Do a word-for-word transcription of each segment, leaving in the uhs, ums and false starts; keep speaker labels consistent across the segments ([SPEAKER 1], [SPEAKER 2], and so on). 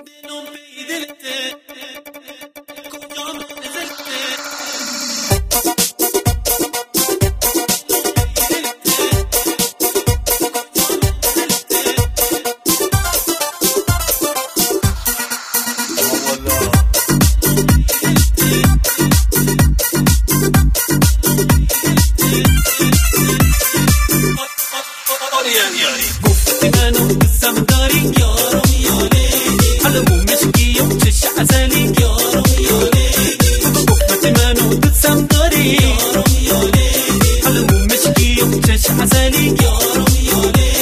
[SPEAKER 1] گفتی منو دوستم داری یارم یاره حالا مومشگیم چش ازلی یارم یاره گفتی منو دوستم داری یارم یاره حالا مومشگیم چش ازلی یارم یاره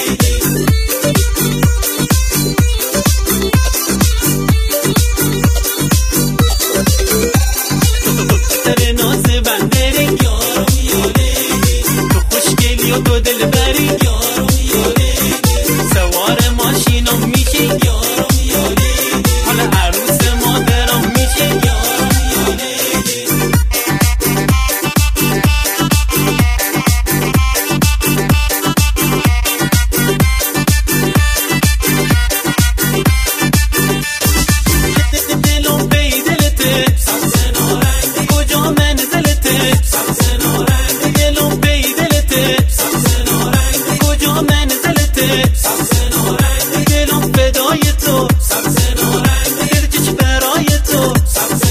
[SPEAKER 1] تر ناز بندری یارم یاره تو خوشگلی و تو دل بری یارم یاره سوار ماشینم میشه یارم یاره حالا عروس مادرم میشه یارم یاره دلم بی دلته سبز نارنگ کجا منزلته سبز نارنگ دلم بی دلته سبز نارنگ کجا منزلته سبز نارنگ دلم فدای تو سبز نارنگ گرچش برای تو سبز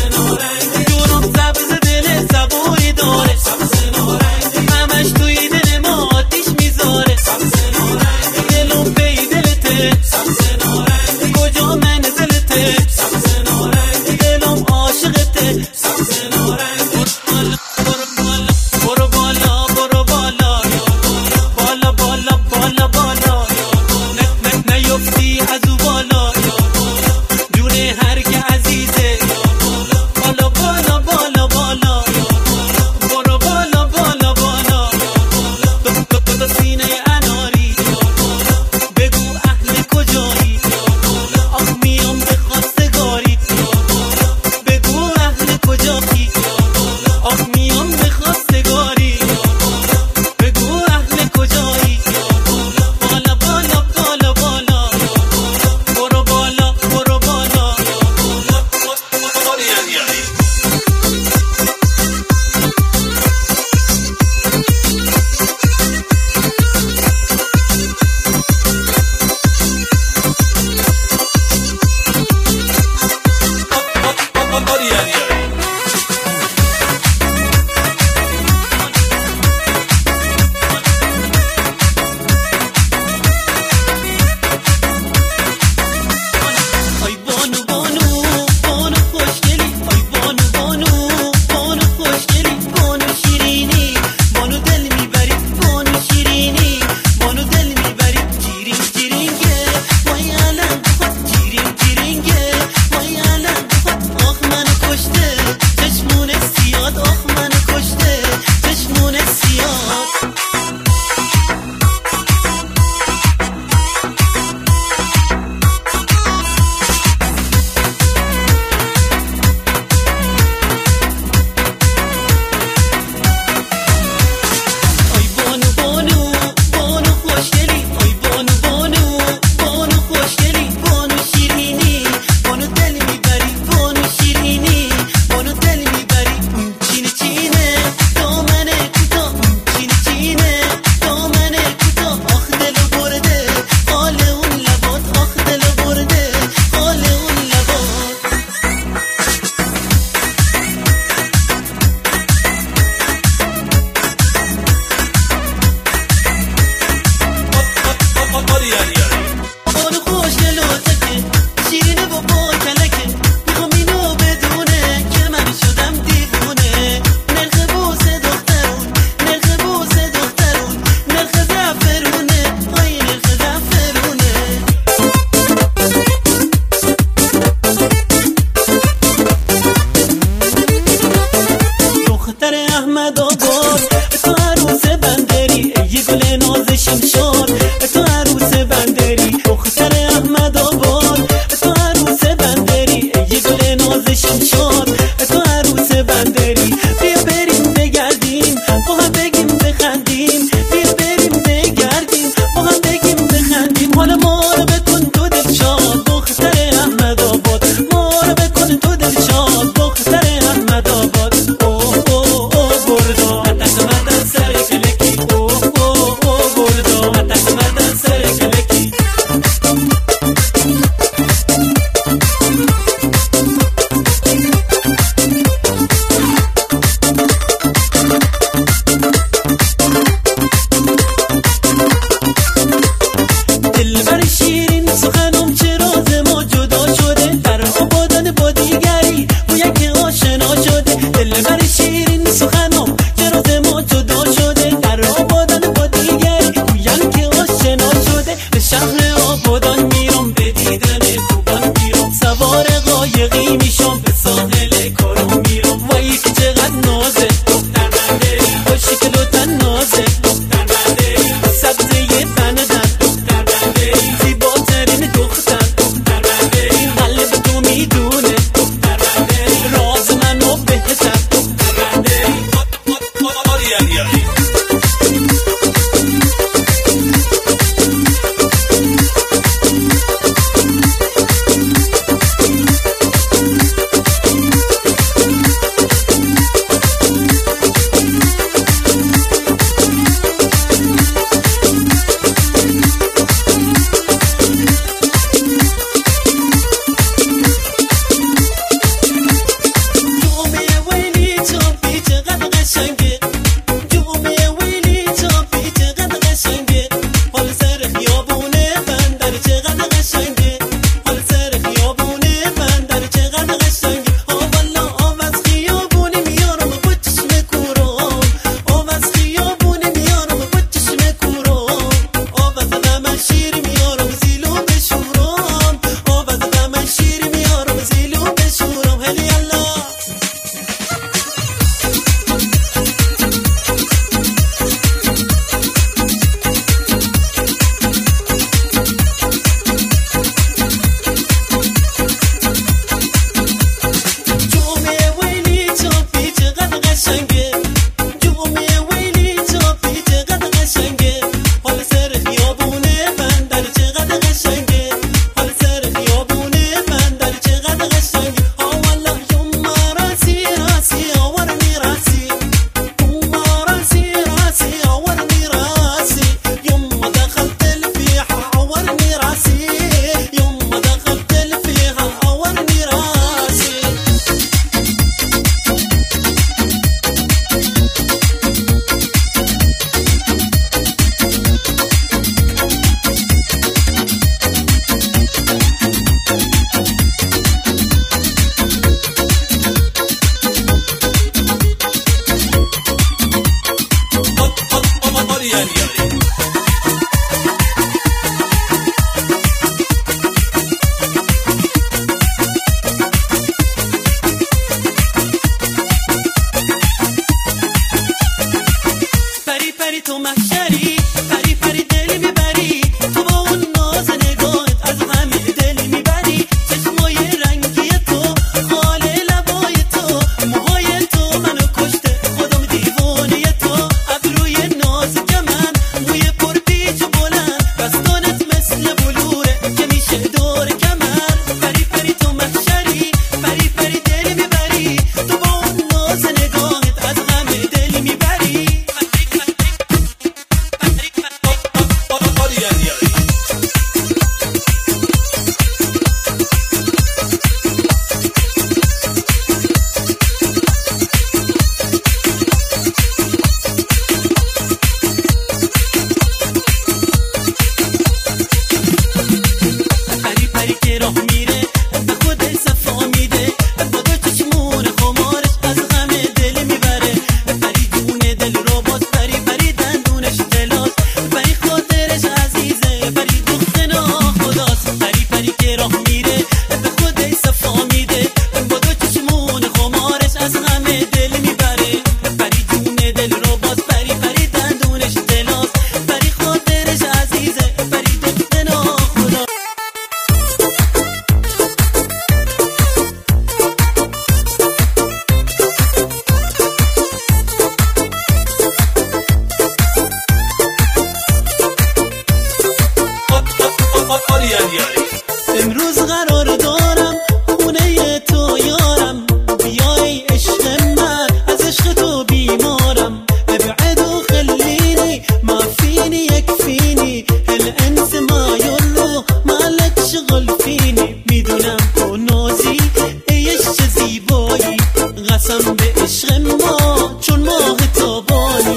[SPEAKER 1] روز قرار دارم خونه تو یارم، بیای عشق من از عشق تو بیمارم. ابعد و خليني ما فيني يكفيني الانس ما يلو مالك شغل فيني. میدونم تو نازی ایش چه زیبایی، قسم به عشق ما چون ماه تابانی.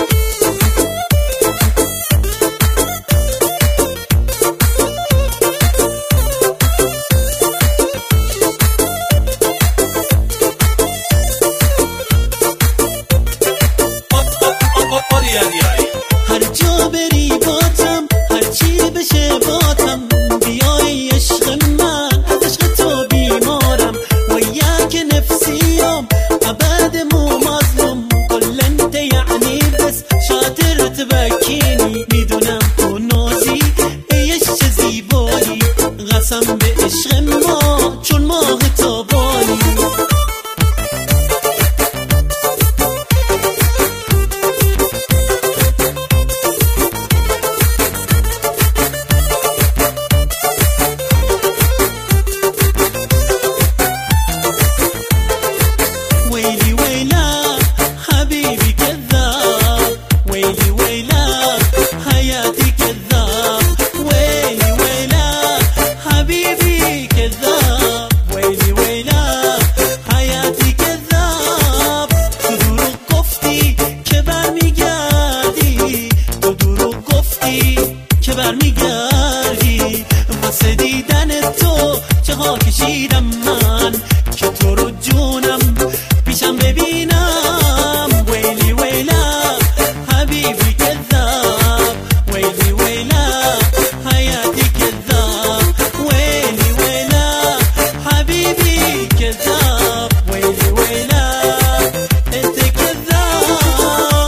[SPEAKER 1] هر جا بری باتم، هر چی بشه باتم، بیای عشق من از عشق تو بیمارم. و یک نفسیم ابد مو مظلوم، کل انت یعنی بس شاطر تبکینی. میدونم تو نازی ایش چه زیبایی، قسم به عشق ما چون ماه تابانی. ويلي ويلا حبيبي كذاب، ويلي ويلا حياتي كذاب، ويلي ويلا حبيبي كذاب، ويلي ويلا حياتي كذاب. تو دروغ گفتی که برمیگردی، تو دروغ گفتی که برمیگردی. واسه دیدن تو چه ها کشیدم من که تو رو جونم پیشم ببینم. ویلی ویلا حبیبی کذاب، ویلی ویلا حیاتی کذاب، ویلی ویلا حبیبی کذاب، ویلی ویلا انت کذاب.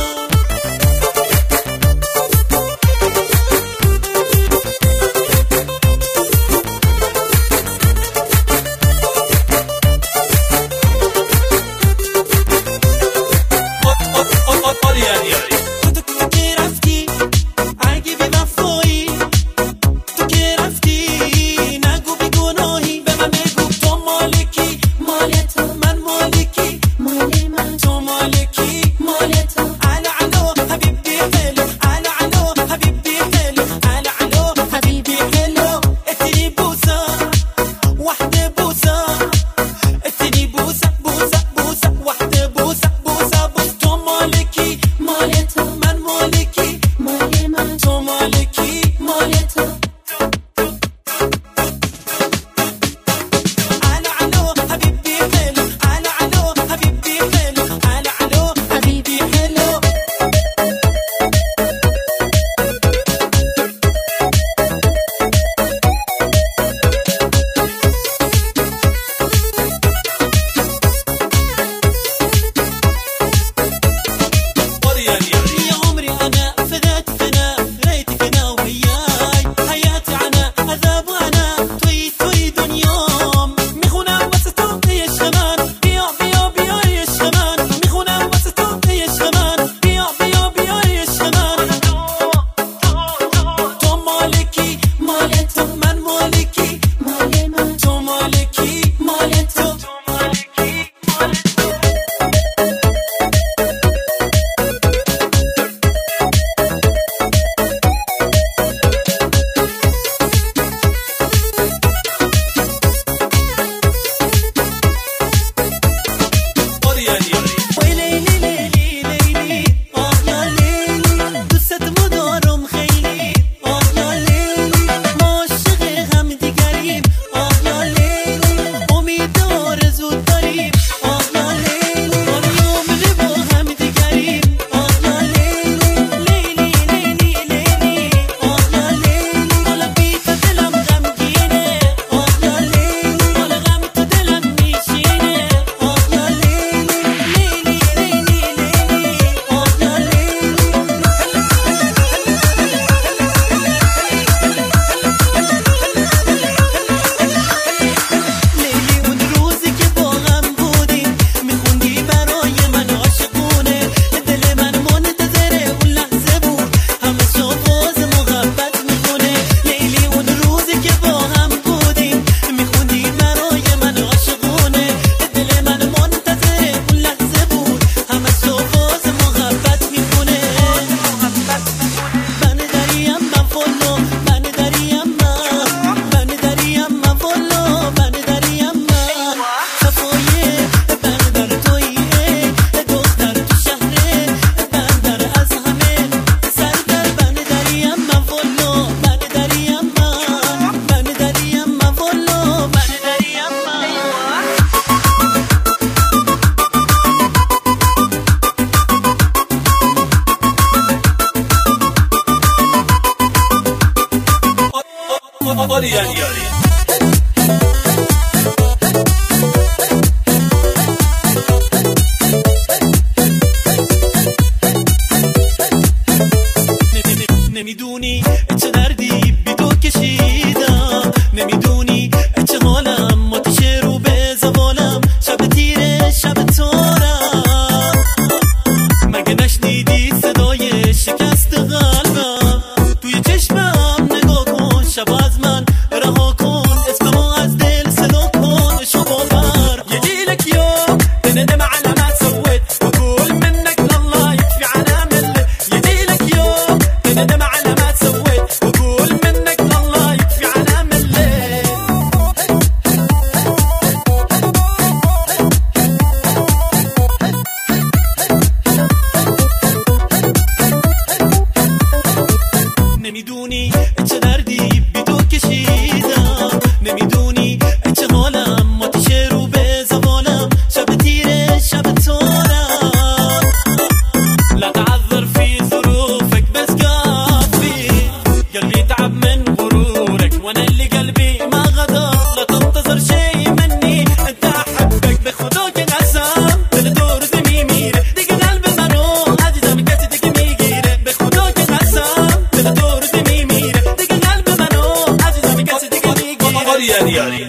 [SPEAKER 1] یاری یاری یاری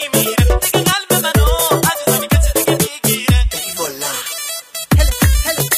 [SPEAKER 2] Hello, hello.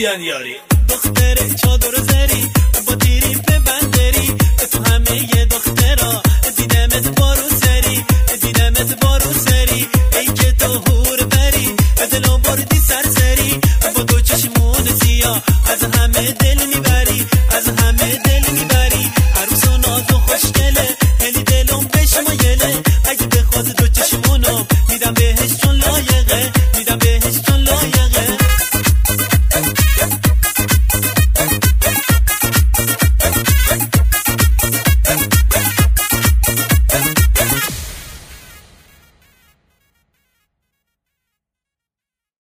[SPEAKER 1] میگن یاری. دختر چادر زری با تیری به بندری، تو همه یه دخترا دیدمت بارو سری، دیدمت بارو سری. ای که تو هور بری دلو بردی سرسری، با دو چشمون سیاه از همه دل میبری، از همه دل میبری.